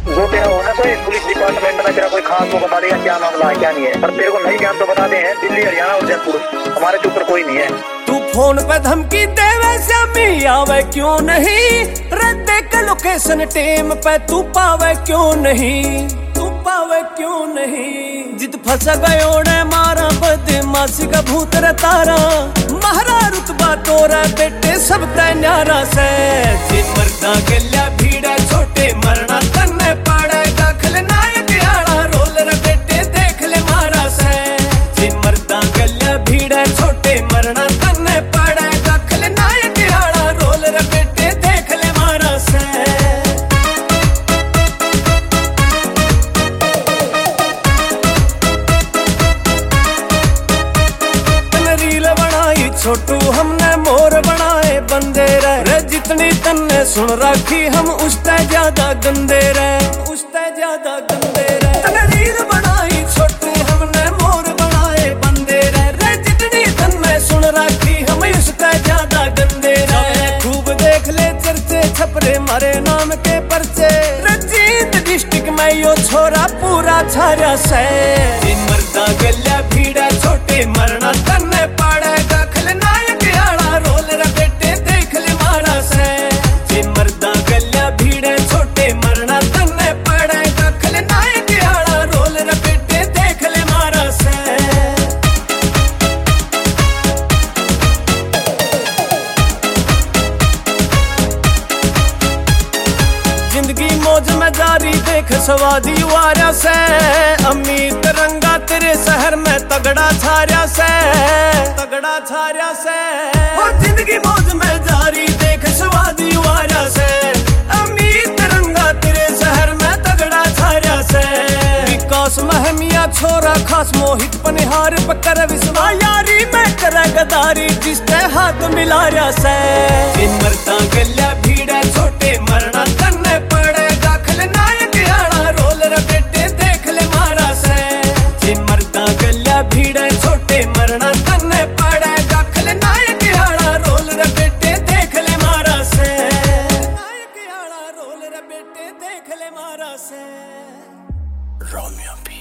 जो तेरा हो ना कोई पुलिस डिपार्टमेंट में तेरा कोई खास वो बता देगा क्या मामला है क्या नहीं है, पर तेरे को नहीं ज्ञान तो बताते हैं दिल्ली हरियाणा और जयपुर, हमारे के ऊपर कोई नहीं है। तू फोन पे धमकी देवे श्यामी आवे क्यों नहीं, रद्दे का लोकेशन टेम पे तू पावे क्यों नहीं, तू पावे क्यों नहीं। जित फंस गयो ने मारा बदमाशी का भूत रे तारा, महारा रुतबा तोरा बेटे सब तय न्यारा से। जी मर्दा गल्या भीड़ा छोटे मरना तन्ने पड़ेगा खलनायक आड़ा रोल रे बेटे देख ले मारा से। जी मर्दा गल्या भीड़ा छोटे मरना तन्ने पड़ेगा खलनायक आड़ा रोल रे बेटे देख ले मारा से। छोटू हमने मोर बनाए बंदे रे, जितनी तन्ने सुन रखी हम उसते ज्यादा गंदे रे, उसते ज्यादा गंदे रे। तन्ने रील बनाई छोटू हमने मोर बनाए बंदे रे, जितनी तन्ने सुन रखी हम उसते ज्यादा गंदे रे। खूब देख ले चर्चे छपरे मारे नाम के पर्चे, रजीत डिस्ट्रिक्ट में यो छोरा पूरा छाया से। दिन मरदा गल्या भीड़ा छोटे मरना तन्ने पड़ेगा खलनायक आड़ा रोल रे बेटे देख ले मारा से। जी मर्दा गल्या भीड़े छोटे मरना तन्ने पड़ेगा खलनायक आड़ा रोल रे बेटे देख ले मारा से। जिंदगी मौज में जारी देख सवादी वारा से, अमीर तिरंगा तेरे शहर में तगड़ा छाया से, तगड़ा छाया से। और जिंदगी मौज में जारी देख सवादी वारा से, अमीर तिरंगा तेरे शहर में तगड़ा छाया से। विकास महमिया छोरा खास मोहित पनिहार पकर विश्वा यारी में करे गदारी जिसते हाथ मिलाया से। इन मरता गल्या भीड़ा छोटे मरना तन्ने पड़ेगा खलनायक आड़ा रोल रे बेटे देख ले मारा से। जी मरता गल्या भीड़ा छोटे मरना तन्ने पड़ेगा खलनायक आड़ा रोल रे बेटे देख ले मारा से। नायक आड़ा रोल रे बेटे देख ले मारा से। रोमियो